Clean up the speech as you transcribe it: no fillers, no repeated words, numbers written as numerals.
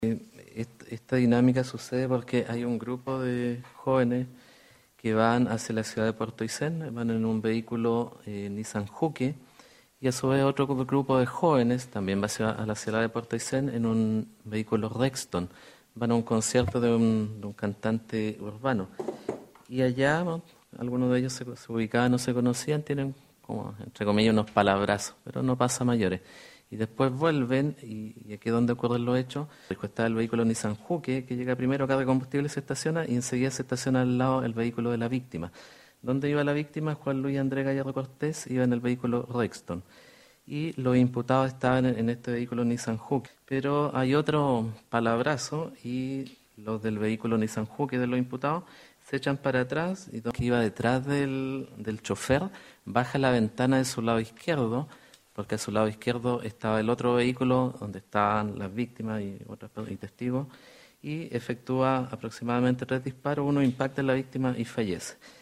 Esta dinámica sucede porque hay un grupo de jóvenes que van hacia la ciudad de Puerto Aysén, van en un vehículo Nissan Juke, y a su vez otro grupo de jóvenes también va a la ciudad de Puerto Aysén en un vehículo Rexton. Van a un concierto de un cantante urbano. Y allá, ¿no?, algunos de ellos se ubicaban, no se conocían, tienen como, entre comillas, unos palabrazos, pero no pasa a mayores. Y después vuelven, y aquí es donde ocurren los hechos. Está el vehículo Nissan Juke, que llega primero, carga combustible, se estaciona, y enseguida se estaciona al lado el vehículo de la víctima. ¿Dónde iba la víctima? Juan Luis Andrés Gallardo Cortés iba en el vehículo Rexton. Y los imputados estaban en este vehículo Nissan Juke. Pero hay otro palabrazo, y los del vehículo Nissan Juke de los imputados se echan para atrás, y que iba detrás del chofer baja la ventana de su lado izquierdo, porque a su lado izquierdo estaba el otro vehículo donde estaban las víctimas y testigos, y efectúa aproximadamente 3 disparos, uno impacta en la víctima y fallece.